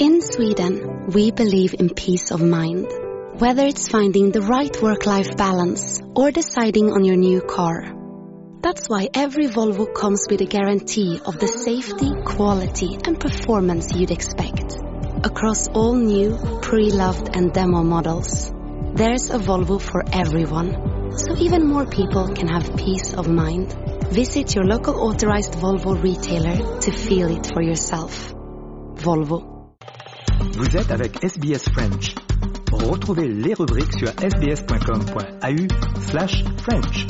In Sweden, we believe in peace of mind. Whether it's finding the right work-life balance or deciding on your new car. That's why every Volvo comes with a guarantee of the safety, quality and performance you'd expect. Across all new, pre-loved and demo models. There's a Volvo for everyone, so even more people can have peace of mind. Visit your local authorized Volvo retailer to feel it for yourself. Volvo. Vous êtes avec SBS French. Retrouvez les rubriques sur sbs.com.au/French.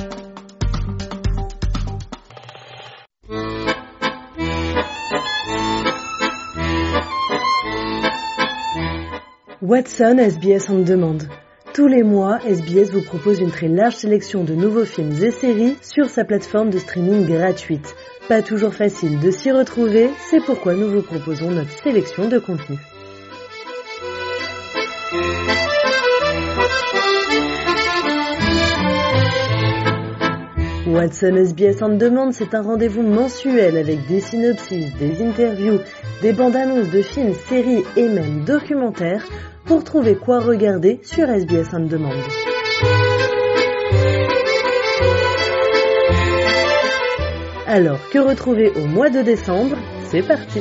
Watson SBS en demande. Tous les mois, SBS vous propose une très large sélection de nouveaux films et séries sur sa plateforme de streaming gratuite. Pas toujours facile de s'y retrouver, c'est pourquoi nous vous proposons notre sélection de contenus. Watson SBS en demande, c'est un rendez-vous mensuel avec des synopsis, des interviews, des bandes annonces de films, séries et même documentaires pour trouver quoi regarder sur SBS en demande. Alors, que retrouver au mois de décembre? C'est parti!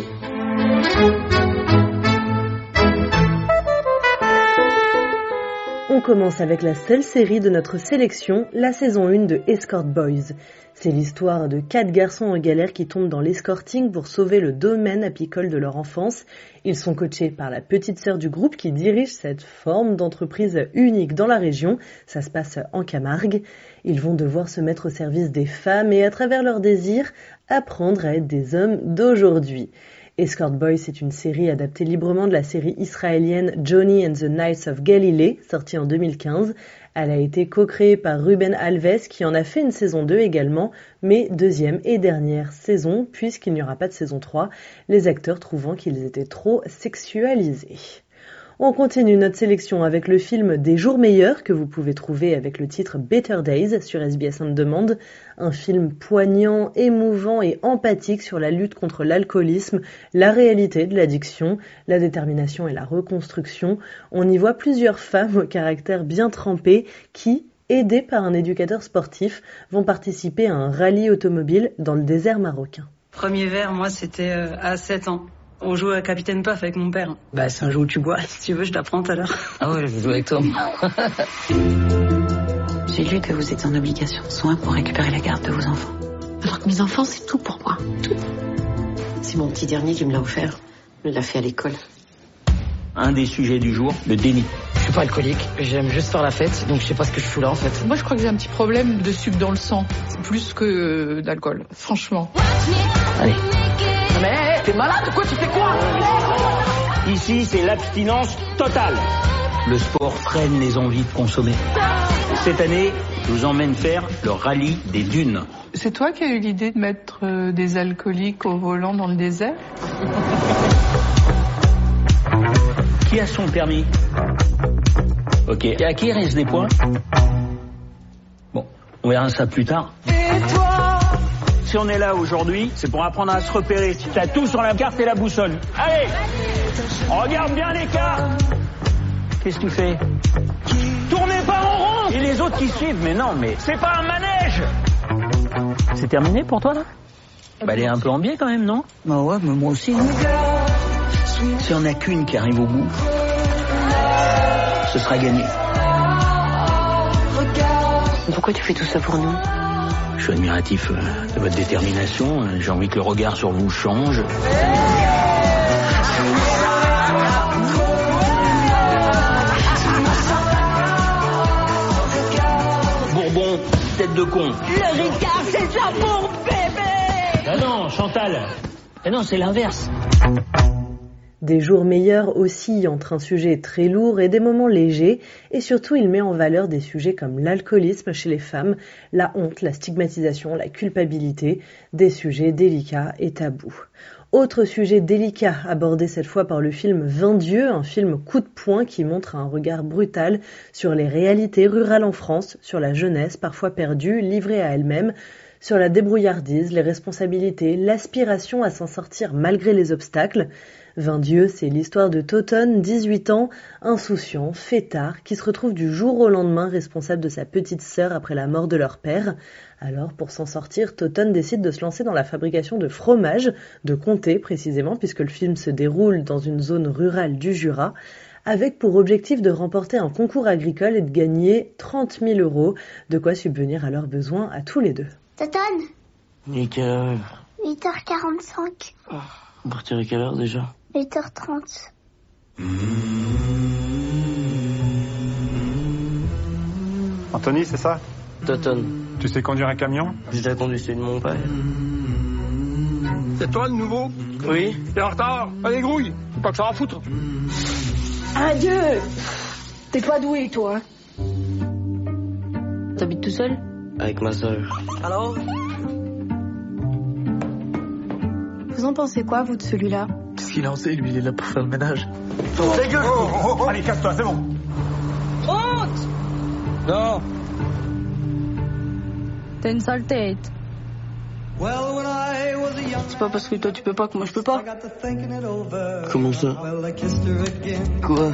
On commence avec la seule série de notre sélection, la saison 1 de Escort Boys. C'est l'histoire de 4 garçons en galère qui tombent dans l'escorting pour sauver le domaine apicole de leur enfance. Ils sont coachés par la petite sœur du groupe qui dirige cette forme d'entreprise unique dans la région. Ça se passe en Camargue. Ils vont devoir se mettre au service des femmes et à travers leurs désirs, apprendre à être des hommes d'aujourd'hui. Escort Boys, c'est une série adaptée librement de la série israélienne Johnny and the Knights of Galilee, sortie en 2015. Elle a été co-créée par Ruben Alves, qui en a fait une saison 2 également, mais deuxième et dernière saison, puisqu'il n'y aura pas de saison 3, les acteurs trouvant qu'ils étaient trop sexualisés. On continue notre sélection avec le film Des jours meilleurs que vous pouvez trouver avec le titre Better Days sur SBS On Demand, un film poignant, émouvant et empathique sur la lutte contre l'alcoolisme, la réalité de l'addiction, la détermination et la reconstruction. On y voit plusieurs femmes au caractère bien trempé qui, aidées par un éducateur sportif, vont participer à un rallye automobile dans le désert marocain. Premier verre, moi c'était à 7 ans. On joue à Capitaine Puff avec mon père. Bah, c'est un jeu où tu bois. Si tu veux, je t'apprends tout à l'heure. Ah ouais, je joue avec toi. J'ai lu que vous êtes en obligation de soins pour récupérer la garde de vos enfants. Alors que mes enfants, c'est tout pour moi. Tout. C'est mon petit dernier qui me l'a offert. Il l'a fait à l'école. Un des sujets du jour, le déni. Je suis pas alcoolique, j'aime juste faire la fête, donc je sais pas ce que je fous là en fait. Moi je crois que j'ai un petit problème de sucre dans le sang, plus que d'alcool, franchement. Allez. Mais t'es malade ou quoi? Tu fais quoi? Ici, c'est l'abstinence totale. Le sport freine les envies de consommer. Cette année, je vous emmène faire le rallye des dunes. C'est toi qui as eu l'idée de mettre des alcooliques au volant dans le désert? Qui a son permis? Ok. À qui reste des points? Bon, on verra ça plus tard. Et toi? Si on est là aujourd'hui, c'est pour apprendre à se repérer. T'as tout sur la carte et la boussole. Allez, regarde bien l'écart. Qu'est-ce que tu fais? Tournez pas en rond. Et les autres qui suivent. Mais non, mais c'est pas un manège. C'est terminé pour toi là? Bah elle est un peu en biais quand même, non? Bah ouais, mais moi aussi. Si on a qu'une qui arrive au bout, ce sera gagné. Pourquoi tu fais tout ça pour nous? Je suis admiratif de votre détermination. J'ai envie que le regard sur vous change. Bourbon, tête de con. Le Ricard, c'est ça pour bébé! Ah non, Chantal. Ah non, c'est l'inverse. Des jours meilleurs oscillent entre un sujet très lourd et des moments légers, et surtout il met en valeur des sujets comme l'alcoolisme chez les femmes, la honte, la stigmatisation, la culpabilité, des sujets délicats et tabous. Autre sujet délicat abordé cette fois par le film 20 dieux, un film coup de poing qui montre un regard brutal sur les réalités rurales en France, sur la jeunesse parfois perdue, livrée à elle-même, sur la débrouillardise, les responsabilités, l'aspiration à s'en sortir malgré les obstacles. Vaindieu, c'est l'histoire de Toton, 18 ans, insouciant, fêtard, qui se retrouve du jour au lendemain responsable de sa petite sœur après la mort de leur père. Alors, pour s'en sortir, Toton décide de se lancer dans la fabrication de fromage, de comté précisément, puisque le film se déroule dans une zone rurale du Jura, avec pour objectif de remporter un concours agricole et de gagner 30 000 €, de quoi subvenir à leurs besoins à tous les deux. Toton, Il est quelle heure? 8h45. On partirait quelle heure déjà? 8h30. Anthony, c'est ça? Toton. Tu sais conduire un camion? J'ai déjà conduit celui de mon père. C'est toi le nouveau? Oui. T'es en retard? Allez, grouille! Faut pas que ça en foutre! Adieu! T'es pas doué, toi. T'habites tout seul? Avec ma sœur. Alors? Vous en pensez quoi, vous, de celui-là? Qu'est-ce qu'il en sait, lui, il est là pour faire le ménage. Ta gueule! Allez, casse-toi, c'est bon! Honte! Non! T'as une sale tête. C'est pas parce que toi tu peux pas que moi je peux pas. Comment ça? Quoi?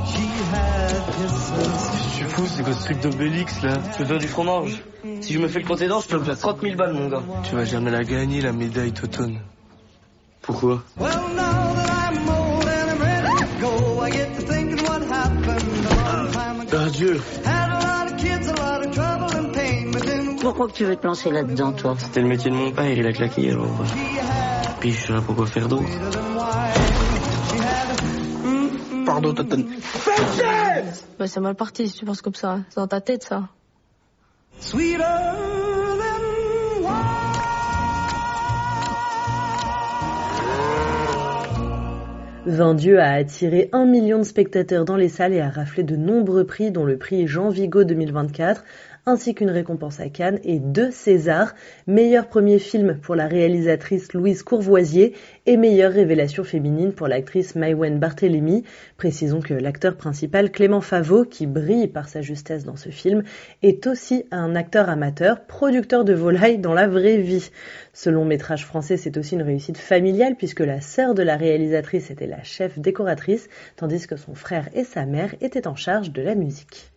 Tu fous, c'est quoi ce truc d'Obélix, là? Je peux faire du fromage. Si je me fais le compter d'or, je peux me faire 30 000 balles, mon gars. Tu vas jamais la gagner, la médaille Toton. Pourquoi? Adieu. Pourquoi que tu veux te lancer là-dedans, toi? C'était le métier de mon père, il a claqué, alors. Puis je sais pas quoi faire d'autre. Pardon, Toton. Bah, c'est mal parti si tu penses comme ça. C'est dans ta tête, ça. Vaindieu a attiré 1 million de spectateurs dans les salles et a raflé de nombreux prix, dont le prix Jean Vigo 2024, ainsi qu'une récompense à Cannes et 2 Césars, meilleur premier film pour la réalisatrice Louise Courvoisier et meilleure révélation féminine pour l'actrice Maïwenn Barthélémy. Précisons que l'acteur principal Clément Favot, qui brille par sa justesse dans ce film, est aussi un acteur amateur, producteur de volailles dans la vraie vie. Ce long métrage français, c'est aussi une réussite familiale puisque la sœur de la réalisatrice était la chef décoratrice, tandis que son frère et sa mère étaient en charge de la musique.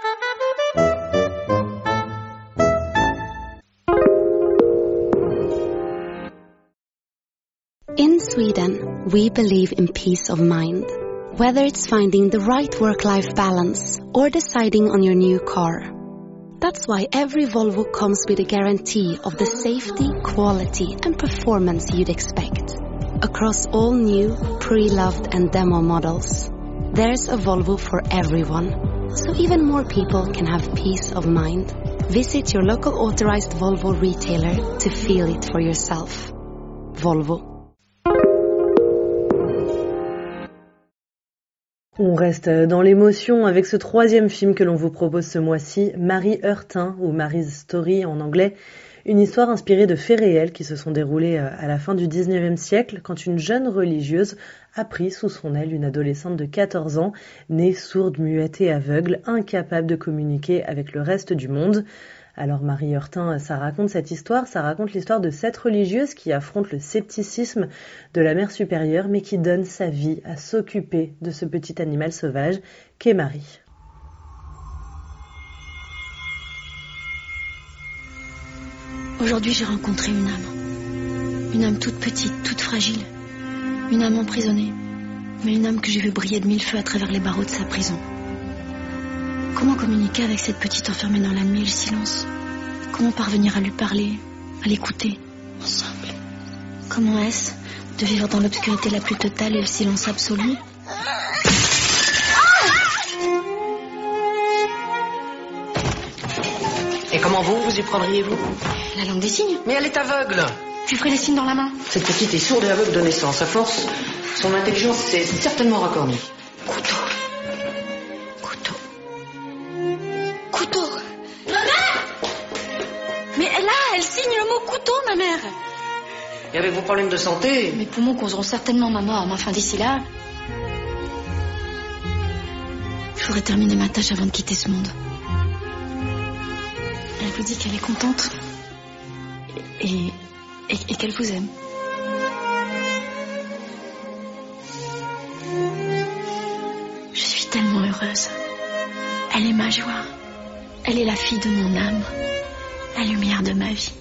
In Sweden, we believe in peace of mind. Whether it's finding the right work-life balance or deciding on your new car. That's why every Volvo comes with a guarantee of the safety, quality and performance you'd expect. Across all new, pre-loved and demo models. There's a Volvo for everyone, so even more people can have peace of mind. Visit your local authorized Volvo retailer to feel it for yourself. Volvo. On reste dans l'émotion avec ce troisième film que l'on vous propose ce mois-ci, Marie Heurtin, ou Mary's Story en anglais. Une histoire inspirée de faits réels qui se sont déroulés à la fin du 19e siècle, quand une jeune religieuse a pris sous son aile une adolescente de 14 ans, née sourde, muette et aveugle, incapable de communiquer avec le reste du monde. Alors Marie Heurtin, ça raconte l'histoire de cette religieuse qui affronte le scepticisme de la mère supérieure, mais qui donne sa vie à s'occuper de ce petit animal sauvage qu'est Marie. Aujourd'hui, j'ai rencontré une âme toute petite, toute fragile, une âme emprisonnée, mais une âme que j'ai vu briller de 1000 feux à travers les barreaux de sa prison. Comment communiquer avec cette petite enfermée dans la nuit et le silence? Comment parvenir à lui parler, à l'écouter, ensemble? Comment est-ce de vivre dans l'obscurité la plus totale et le silence absolu? Et comment vous y prendriez-vous? La langue des signes. Mais elle est aveugle. Tu ferais les signes dans la main. Cette petite est sourde et aveugle de naissance. À force, son intelligence s'est certainement racornie. Couteau. Maman! Mais elle signe le mot couteau, ma mère. Et avec vos problèmes de santé... Mes poumons causeront certainement ma mort, mais enfin d'ici là... Je voudrais terminer ma tâche avant de quitter ce monde. Elle vous dit qu'elle est contente. Et qu'elle vous aime. heureuse. Elle est ma joie. Elle est la fille de mon âme. La lumière de ma vie.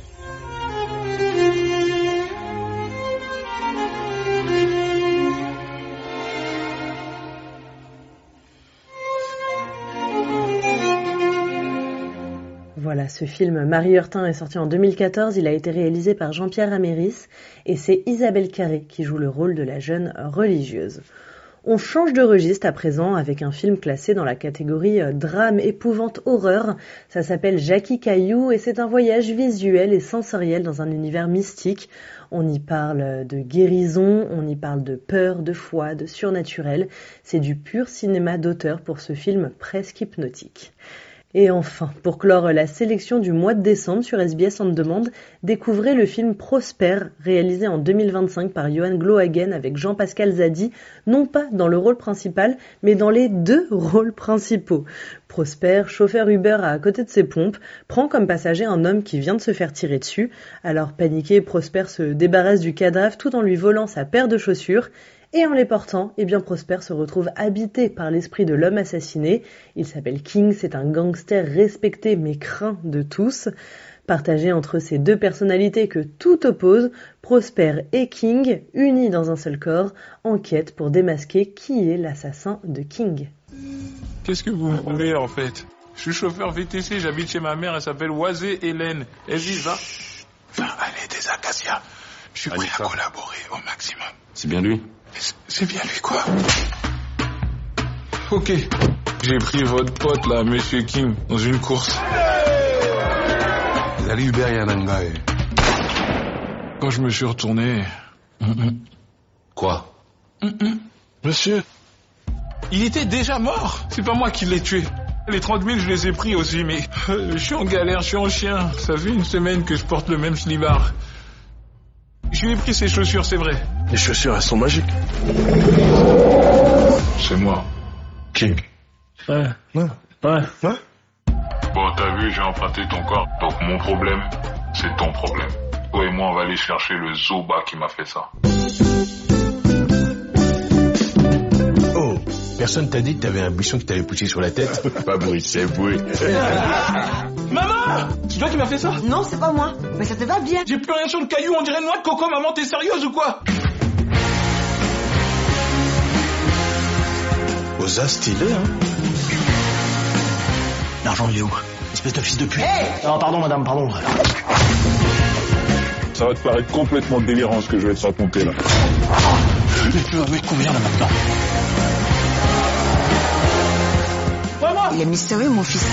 Voilà, ce film Marie Hurtin est sorti en 2014, il a été réalisé par Jean-Pierre Améris et c'est Isabelle Carré qui joue le rôle de la jeune religieuse. On change de registre à présent avec un film classé dans la catégorie drame, épouvante, horreur. Ça s'appelle Jackie Caillou et c'est un voyage visuel et sensoriel dans un univers mystique. On y parle de guérison, on y parle de peur, de foi, de surnaturel. C'est du pur cinéma d'auteur pour ce film presque hypnotique. Et enfin, pour clore la sélection du mois de décembre sur SBS On Demand, découvrez le film Prosper, réalisé en 2025 par Johan Glohagen avec Jean-Pascal Zadi, non pas dans le rôle principal, mais dans les 2 rôles principaux. Prosper, chauffeur Uber à côté de ses pompes, prend comme passager un homme qui vient de se faire tirer dessus. Alors paniqué, Prosper se débarrasse du cadavre tout en lui volant sa paire de chaussures. Et en les portant, Prosper se retrouve habité par l'esprit de l'homme assassiné. Il s'appelle King, c'est un gangster respecté mais craint de tous. Partagé entre ces 2 personnalités que tout oppose, Prosper et King, unis dans un seul corps, enquêtent pour démasquer qui est l'assassin de King. Qu'est-ce que vous voulez en fait? Je suis chauffeur VTC, j'habite chez ma mère, elle s'appelle Oisé Hélène. Elle dit va aller des acacias. Je suis prêt à collaborer au maximum. C'est bien lui? C'est bien lui, quoi. Ok. J'ai pris votre pote, là, Monsieur King, dans une course. Quand je me suis retourné... Quoi? Monsieur, il était déjà mort. C'est pas moi qui l'ai tué. Les 30 000, je les ai pris aussi, mais... je suis en galère, je suis en chien. Ça fait 1 semaine que je porte le même slibard. Je lui ai pris ses chaussures, c'est vrai. Les chaussures, elles sont magiques. C'est moi. King. Ouais. Bon, t'as vu, j'ai emprunté ton corps. Donc mon problème, c'est ton problème. Toi et moi, on va aller chercher le Zoba qui m'a fait ça. Oh, personne t'a dit que t'avais un buisson qui t'avait poussé sur la tête? Pas bruit, c'est bruit. Maman! C'est toi qui m'as fait ça? Non, c'est pas moi. Mais ça te va bien. J'ai plus rien sur le caillou, on dirait noix de coco. Maman, t'es sérieuse ou quoi? Osa, stylé, hein? L'argent, il est où? Espèce de fils de pute. Hey! Non, pardon, madame, pardon. Ça va te paraître complètement délirant ce que je vais te raconter, là. Mais tu vas mettre combien, là, maintenant? Il est mystérieux, mon fils.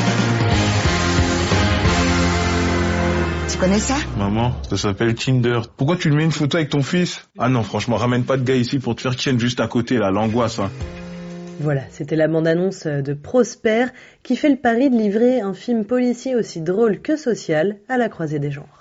Tu connais ça? Maman, ça s'appelle Tinder. Pourquoi tu lui mets une photo avec ton fils? Ah non, franchement, ramène pas de gars ici pour te faire ken juste à côté, là, l'angoisse, hein. Voilà, c'était la bande-annonce de Prosper qui fait le pari de livrer un film policier aussi drôle que social à la croisée des genres.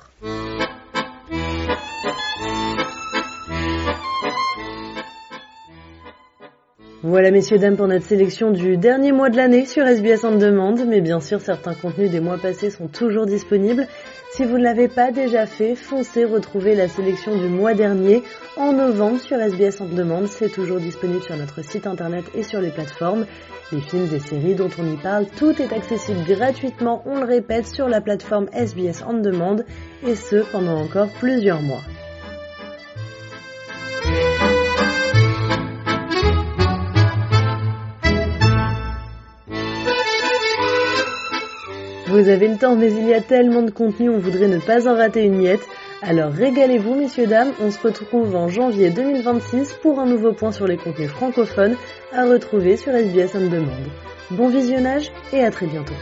Voilà messieurs, dames, pour notre sélection du dernier mois de l'année sur SBS On Demand, mais bien sûr certains contenus des mois passés sont toujours disponibles. Si vous ne l'avez pas déjà fait, foncez retrouver la sélection du mois dernier en novembre sur SBS On Demand. C'est toujours disponible sur notre site internet et sur les plateformes. Les films et séries dont on y parle, tout est accessible gratuitement, on le répète, sur la plateforme SBS On Demand, et ce pendant encore plusieurs mois. Vous avez le temps, mais il y a tellement de contenu, on voudrait ne pas en rater une miette. Alors régalez-vous, messieurs, dames, on se retrouve en janvier 2026 pour un nouveau point sur les contenus francophones à retrouver sur SBS On Demand. Bon visionnage et à très bientôt.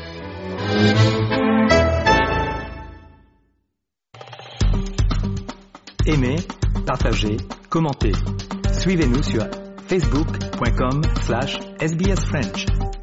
Aimez, partagez, commentez. Suivez-nous sur facebook.com/sbsfrench.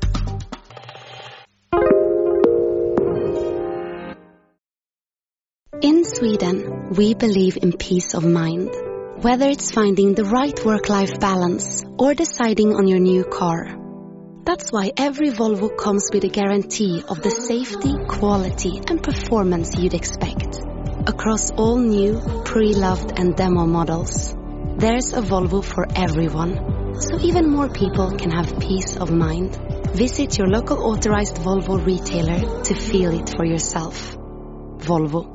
In Sweden, we believe in peace of mind. Whether it's finding the right work-life balance or deciding on your new car. That's why every Volvo comes with a guarantee of the safety, quality and performance you'd expect. Across all new, pre-loved and demo models. There's a Volvo for everyone, so even more people can have peace of mind. Visit your local authorized Volvo retailer to feel it for yourself. Volvo.